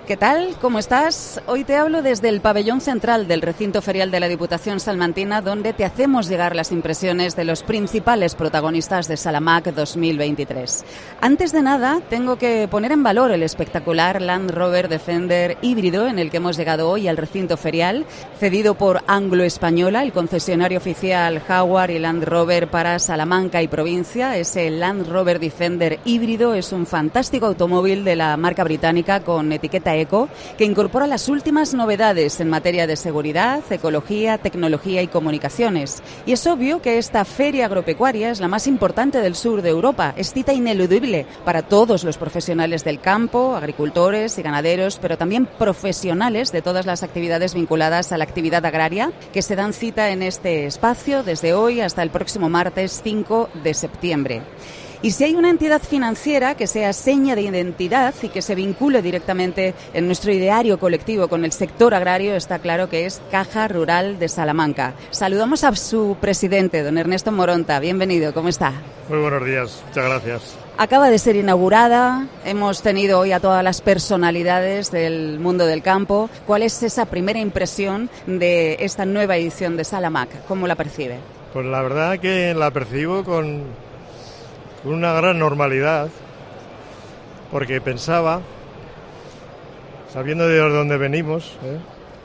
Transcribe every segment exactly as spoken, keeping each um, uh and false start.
¿Qué tal? ¿Cómo estás? Hoy te hablo desde el pabellón central del recinto ferial de la Diputación Salmantina, donde te hacemos llegar las impresiones de los principales protagonistas de Salamac dos mil veintitrés. Antes de nada, tengo que poner en valor el espectacular Land Rover Defender híbrido en el que hemos llegado hoy al recinto ferial, cedido por Anglo Española, el concesionario oficial Jaguar y Land Rover para Salamanca y provincia. Ese Land Rover Defender híbrido es un fantástico automóvil de la marca británica con etiqueta Eco, que incorpora las últimas novedades en materia de seguridad, ecología, tecnología y comunicaciones. Y es obvio que esta feria agropecuaria es la más importante del sur de Europa. Es cita ineludible para todos los profesionales del campo, agricultores y ganaderos, pero también profesionales de todas las actividades vinculadas a la actividad agraria, que se dan cita en este espacio desde hoy hasta el próximo martes cinco de septiembre. Y si hay una entidad financiera que sea seña de identidad y que se vincule directamente en nuestro ideario colectivo con el sector agrario, está claro que es Caja Rural de Salamanca. Saludamos a su presidente, don Ernesto Moronta. Bienvenido, ¿cómo está? Muy buenos días, muchas gracias. Acaba de ser inaugurada, hemos tenido hoy a todas las personalidades del mundo del campo. ¿Cuál es esa primera impresión de esta nueva edición de Salamac? ¿Cómo la percibe? Pues la verdad que la percibo con... con una gran normalidad, porque pensaba, sabiendo de dónde venimos, ¿eh?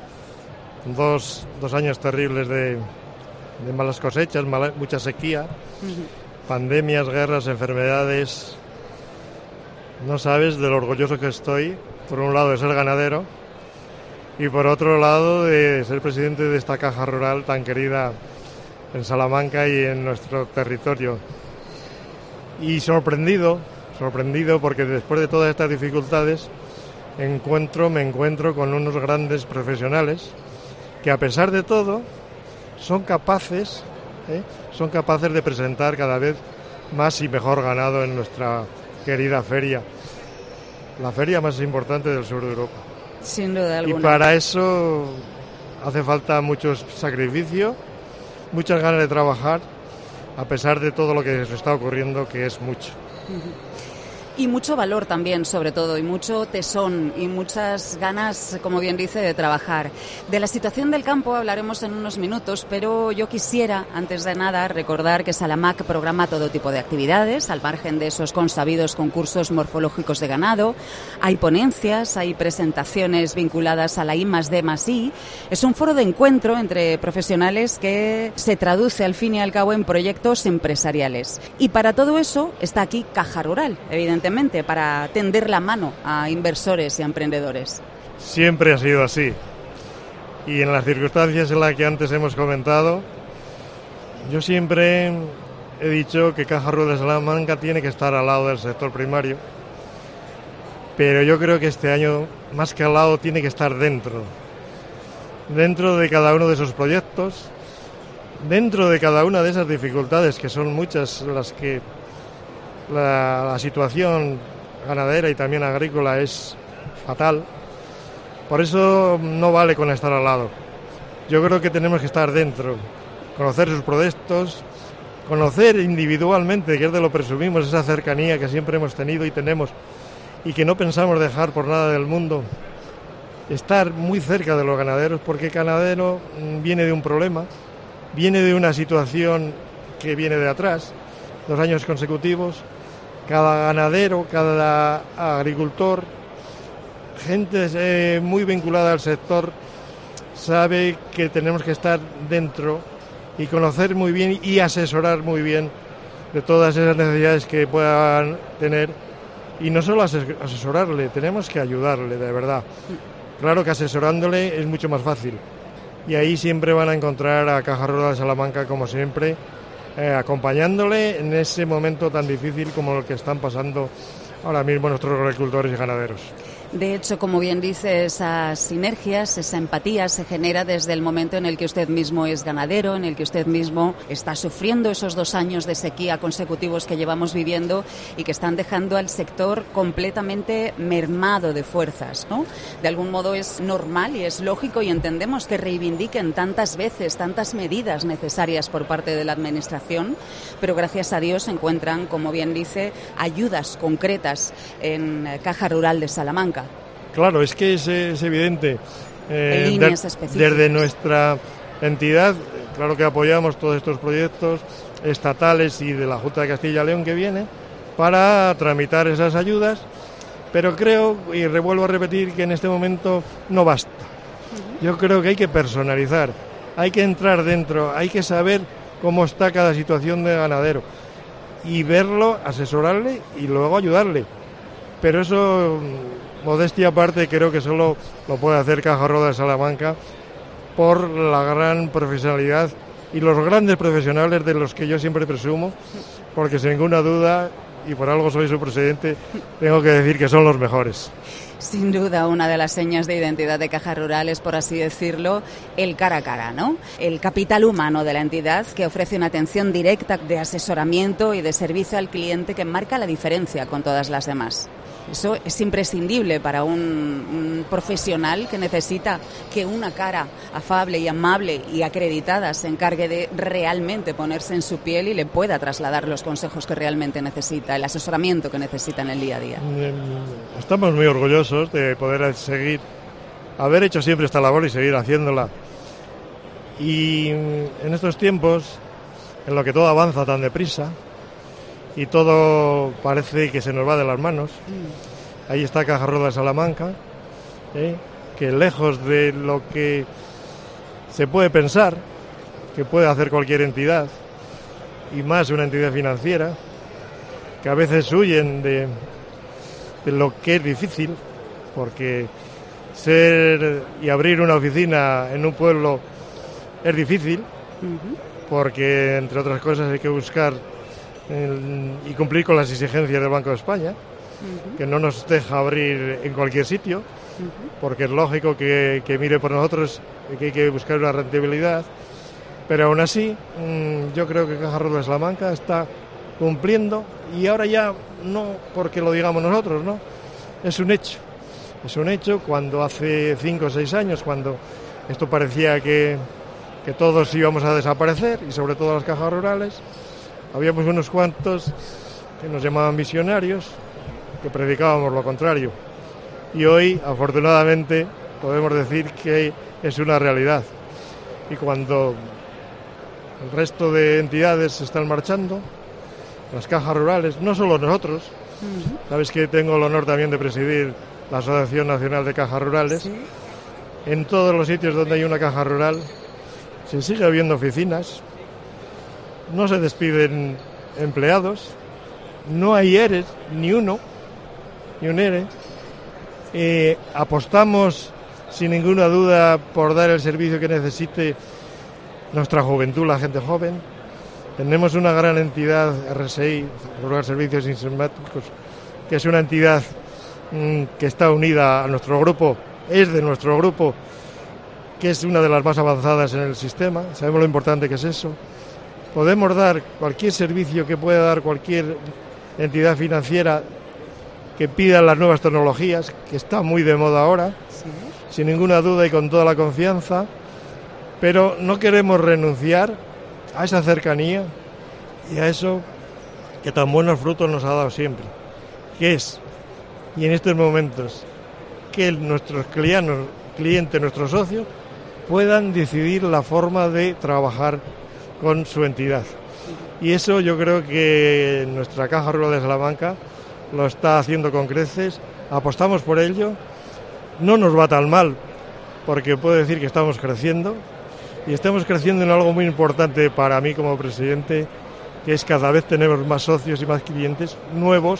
dos, dos años terribles de, de malas cosechas, mala, mucha sequía, uh-huh. pandemias, guerras, enfermedades, no sabes de lo orgulloso que estoy, por un lado de ser ganadero, y por otro lado de ser presidente de esta caja rural tan querida en Salamanca y en nuestro territorio. Y sorprendido, sorprendido porque después de todas estas dificultades encuentro, me encuentro con unos grandes profesionales que a pesar de todo son capaces, ¿eh? son capaces de presentar cada vez más y mejor ganado en nuestra querida feria, la feria más importante del sur de Europa. Sin duda alguna. Y para eso hace falta mucho sacrificio, muchas ganas de trabajar, a pesar de todo lo que se está ocurriendo, que es mucho. Y mucho valor también, sobre todo, y mucho tesón, y muchas ganas, como bien dice, de trabajar. De la situación del campo hablaremos en unos minutos, pero yo quisiera, antes de nada, recordar que Salamac programa todo tipo de actividades, al margen de esos consabidos concursos morfológicos de ganado. Hay ponencias, hay presentaciones vinculadas a la I más D más I. Es un foro de encuentro entre profesionales que se traduce, al fin y al cabo, en proyectos empresariales. Y para todo eso está aquí Caja Rural, evidentemente, para tender la mano a inversores y a emprendedores. Siempre ha sido así. Y en las circunstancias en las que antes hemos comentado, yo siempre he dicho que Caja Rural de Salamanca tiene que estar al lado del sector primario, pero yo creo que este año, más que al lado, tiene que estar dentro. Dentro de cada uno de esos proyectos, dentro de cada una de esas dificultades, que son muchas las que La, la situación ganadera y también agrícola es fatal. Por eso no vale con estar al lado. Yo creo que tenemos que estar dentro, conocer sus proyectos, conocer individualmente, que es de lo que presumimos, esa cercanía que siempre hemos tenido y tenemos y que no pensamos dejar por nada del mundo. Estar muy cerca de los ganaderos, porque el ganadero viene de un problema, viene de una situación que viene de atrás, dos años consecutivos. Cada ganadero, cada agricultor, gente eh, muy vinculada al sector, sabe que tenemos que estar dentro y conocer muy bien y asesorar muy bien de todas esas necesidades que puedan tener. Y no solo asesorarle, tenemos que ayudarle, de verdad. Claro que asesorándole es mucho más fácil. Y ahí siempre van a encontrar a Caja Rural de Salamanca, como siempre, Eh, acompañándole en ese momento tan difícil como el que están pasando ahora mismo nuestros agricultores y ganaderos. De hecho, como bien dice, esas sinergias, esa empatía se genera desde el momento en el que usted mismo es ganadero, en el que usted mismo está sufriendo esos dos años de sequía consecutivos que llevamos viviendo y que están dejando al sector completamente mermado de fuerzas, ¿no? De algún modo es normal y es lógico y entendemos que reivindiquen tantas veces, tantas medidas necesarias por parte de la Administración, pero gracias a Dios encuentran, como bien dice, ayudas concretas en Caja Rural de Salamanca. Claro, es que es, es evidente. Eh, líneas de, específicas. Desde nuestra entidad, claro que apoyamos todos estos proyectos estatales y de la Junta de Castilla y León que viene para tramitar esas ayudas, pero creo, y revuelvo a repetir, que en este momento no basta. Yo creo que hay que personalizar, hay que entrar dentro, hay que saber cómo está cada situación de ganadero y verlo, asesorarle y luego ayudarle. Pero eso, modestia aparte, creo que solo lo puede hacer Caja Rural de Salamanca por la gran profesionalidad y los grandes profesionales de los que yo siempre presumo, porque sin ninguna duda, y por algo soy su presidente, tengo que decir que son los mejores. Sin duda, una de las señas de identidad de Caja Rural es, por así decirlo, el cara a cara, ¿no? El capital humano de la entidad, que ofrece una atención directa de asesoramiento y de servicio al cliente que marca la diferencia con todas las demás. Eso es imprescindible para un, un profesional que necesita que una cara afable y amable y acreditada se encargue de realmente ponerse en su piel y le pueda trasladar los consejos que realmente necesita, el asesoramiento que necesita en el día a día. Estamos muy orgullosos de poder seguir, haber hecho siempre esta labor y seguir haciéndola. Y en estos tiempos, en lo que todo avanza tan deprisa, y todo parece que se nos va de las manos. Ahí está Caja Rural de Salamanca, ¿eh? que lejos de lo que se puede pensar que puede hacer cualquier entidad, y más una entidad financiera, que a veces huyen de, de lo que es difícil, porque ser y abrir una oficina en un pueblo es difícil, uh-huh. porque entre otras cosas hay que buscar y cumplir con las exigencias del Banco de España, uh-huh. que no nos deja abrir en cualquier sitio, uh-huh. porque es lógico que, que mire por nosotros y que hay que buscar una rentabilidad, pero aún así mmm, yo creo que Caja Rural de Salamanca está cumpliendo, y ahora ya no porque lo digamos nosotros, no, es un hecho, es un hecho. Cuando hace cinco o seis años, cuando esto parecía que, que todos íbamos a desaparecer, y sobre todo las cajas rurales, habíamos unos cuantos que nos llamaban visionarios, que predicábamos lo contrario. Y hoy, afortunadamente, podemos decir que es una realidad. Y cuando el resto de entidades se están marchando, las cajas rurales, no solo nosotros, uh-huh. sabes que tengo el honor también de presidir la Asociación Nacional de Cajas Rurales, ¿sí? En todos los sitios donde hay una caja rural se sigue habiendo oficinas, no se despiden empleados, no hay ERES, ni uno, ni un ERE. Eh, apostamos sin ninguna duda por dar el servicio que necesite nuestra juventud, la gente joven. Tenemos una gran entidad, R S I, Rural Servicios Informáticos, que es una entidad mmm, que está unida a nuestro grupo, es de nuestro grupo, que es una de las más avanzadas en el sistema. Sabemos lo importante que es eso. Podemos dar cualquier servicio que pueda dar cualquier entidad financiera que pida las nuevas tecnologías, que está muy de moda ahora, sí. sin ninguna duda y con toda la confianza, pero no queremos renunciar a esa cercanía y a eso que tan buenos frutos nos ha dado siempre, que es, y en estos momentos, que nuestros clientes, clientes, nuestros socios, puedan decidir la forma de trabajar con su entidad. Y eso yo creo que nuestra Caja Rural de Salamanca lo está haciendo con creces, apostamos por ello, no nos va tan mal, porque puedo decir que estamos creciendo, y estamos creciendo en algo muy importante para mí como presidente, que es cada vez tenemos más socios y más clientes nuevos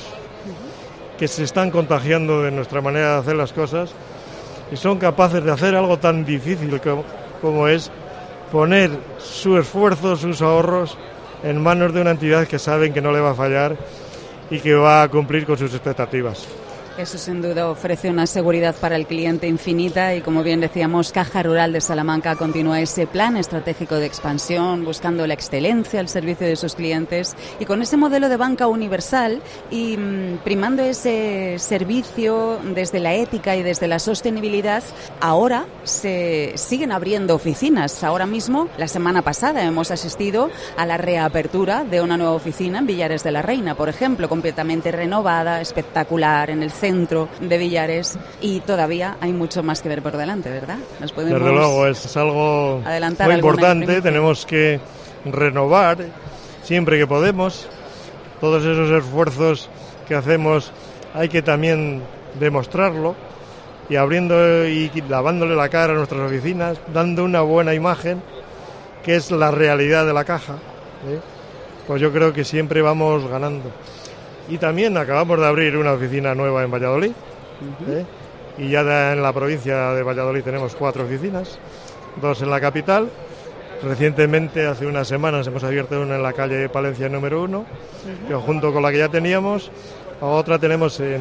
que se están contagiando de nuestra manera de hacer las cosas y son capaces de hacer algo tan difícil como, como es poner su esfuerzo, sus ahorros en manos de una entidad que saben que no le va a fallar y que va a cumplir con sus expectativas. Eso sin duda ofrece una seguridad para el cliente infinita y, como bien decíamos, Caja Rural de Salamanca continúa ese plan estratégico de expansión, buscando la excelencia al servicio de sus clientes y con ese modelo de banca universal y mmm, primando ese servicio desde la ética y desde la sostenibilidad. Ahora se siguen abriendo oficinas. Ahora mismo, la semana pasada, hemos asistido a la reapertura de una nueva oficina en Villares de la Reina, por ejemplo, completamente renovada, espectacular, en el centro centro de Villares, y todavía hay mucho más que ver por delante, ¿verdad? Nos podemos Desde luego, es algo adelantar muy importante. primicia. Tenemos que renovar siempre que podemos. Todos esos esfuerzos que hacemos hay que también demostrarlo, y abriendo y lavándole la cara a nuestras oficinas, dando una buena imagen, que es la realidad de la caja, ¿eh? Pues yo creo que siempre vamos ganando. Y también acabamos de abrir una oficina nueva en Valladolid, ¿eh? Y ya en la provincia de Valladolid tenemos cuatro oficinas, dos en la capital. Recientemente, hace unas semanas, hemos abierto una en la calle Palencia número uno, que junto con la que ya teníamos, otra tenemos en,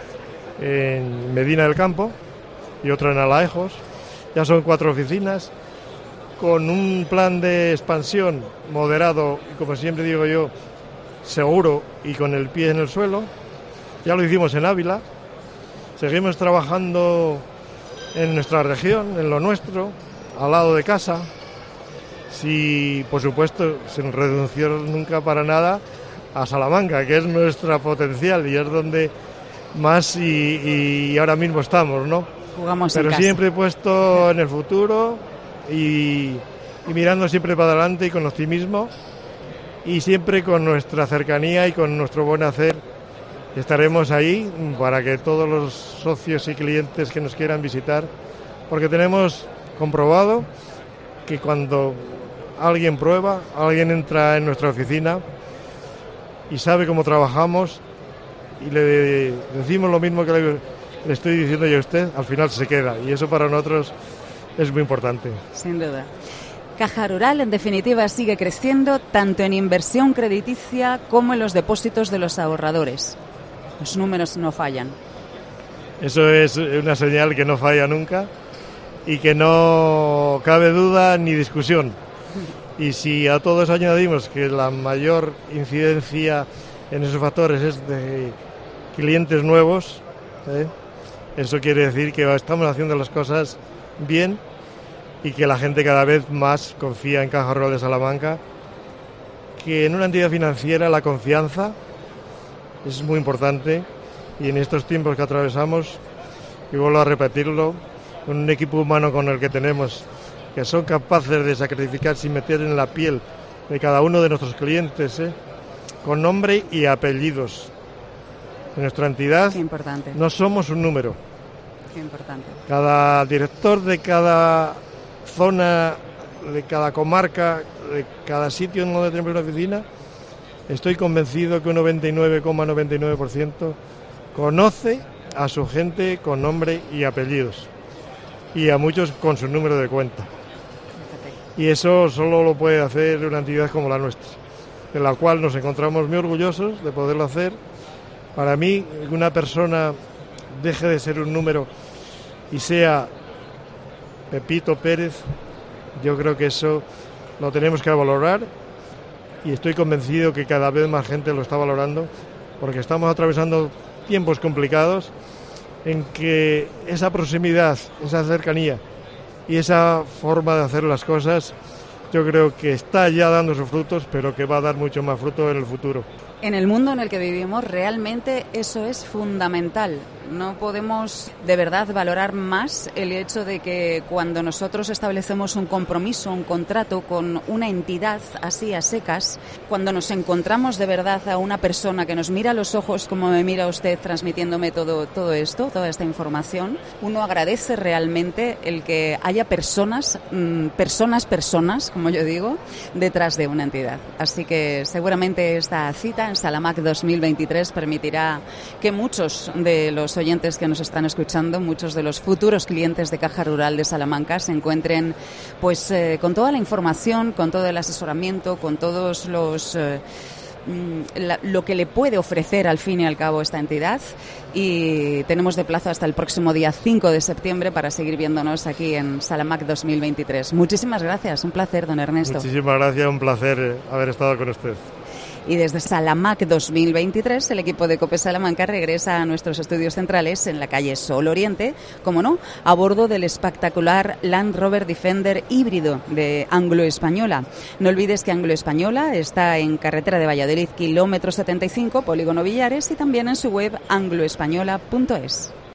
en Medina del Campo y otra en Alaejos. Ya son cuatro oficinas, con un plan de expansión moderado, y como siempre digo yo, seguro y con el pie en el suelo. Ya lo hicimos en Ávila, seguimos trabajando en nuestra región, en lo nuestro, al lado de casa. Sí, por supuesto, sin reducir nunca para nada a Salamanca, que es nuestra potencial y es donde más y, y ahora mismo estamos, ¿no? Jugamos Pero en casa. siempre puesto en el futuro y, y mirando siempre para adelante y con optimismo, y siempre con nuestra cercanía y con nuestro buen hacer. Estaremos ahí para que todos los socios y clientes que nos quieran visitar, porque tenemos comprobado que cuando alguien prueba, alguien entra en nuestra oficina y sabe cómo trabajamos y le decimos lo mismo que le, le estoy diciendo yo a usted, al final se queda, y eso para nosotros es muy importante. Sin duda. Caja Rural, en definitiva, sigue creciendo tanto en inversión crediticia como en los depósitos de los ahorradores. Los números no fallan. Eso es una señal que no falla nunca y que no cabe duda ni discusión. Y si a todos añadimos que la mayor incidencia en esos factores es de clientes nuevos, ¿eh? Eso quiere decir que estamos haciendo las cosas bien y que la gente cada vez más confía en Caja Rural de Salamanca, que en una entidad financiera la confianza es muy importante, y en estos tiempos que atravesamos, y vuelvo a repetirlo, con un equipo humano con el que tenemos, que son capaces de sacrificarse y meter en la piel de cada uno de nuestros clientes, ¿eh? Con nombre y apellidos. En nuestra entidad Qué importante. no somos un número. Qué importante. Cada director de cada zona, de cada comarca, de cada sitio en donde tenemos una oficina, estoy convencido que un noventa y nueve coma noventa y nueve por ciento conoce a su gente con nombre y apellidos, y a muchos con su número de cuenta. Y eso solo lo puede hacer una entidad como la nuestra, de la cual nos encontramos muy orgullosos de poderlo hacer. Para mí, que una persona deje de ser un número y sea Pepito Pérez, yo creo que eso lo tenemos que valorar, y estoy convencido que cada vez más gente lo está valorando, porque estamos atravesando tiempos complicados en que esa proximidad, esa cercanía y esa forma de hacer las cosas, yo creo que está ya dando sus frutos, pero que va a dar mucho más fruto en el futuro. En el mundo en el que vivimos, realmente eso es fundamental. No podemos de verdad valorar más el hecho de que cuando nosotros establecemos un compromiso, un contrato con una entidad así a secas, cuando nos encontramos de verdad a una persona que nos mira a los ojos como me mira usted transmitiéndome todo, todo esto, toda esta información, uno agradece realmente el que haya personas, mmm, personas, personas, como yo digo, detrás de una entidad. Así que seguramente esta cita en Salamac dos mil veintitrés permitirá que muchos de los oyentes que nos están escuchando, muchos de los futuros clientes de Caja Rural de Salamanca, se encuentren pues eh, con toda la información, con todo el asesoramiento, con todos los eh, la, lo que le puede ofrecer al fin y al cabo esta entidad. Y tenemos de plazo hasta el próximo día cinco de septiembre para seguir viéndonos aquí en Salamac dos mil veintitrés. Muchísimas gracias, un placer, don Ernesto. Muchísimas gracias, un placer haber estado con usted. Y desde Salamac dos mil veintitrés, el equipo de COPE Salamanca regresa a nuestros estudios centrales en la calle Sol Oriente, como no, a bordo del espectacular Land Rover Defender híbrido de Anglo Española. No olvides que Anglo Española está en carretera de Valladolid, kilómetro setenta y cinco, Polígono Villares, y también en su web anglo española punto es.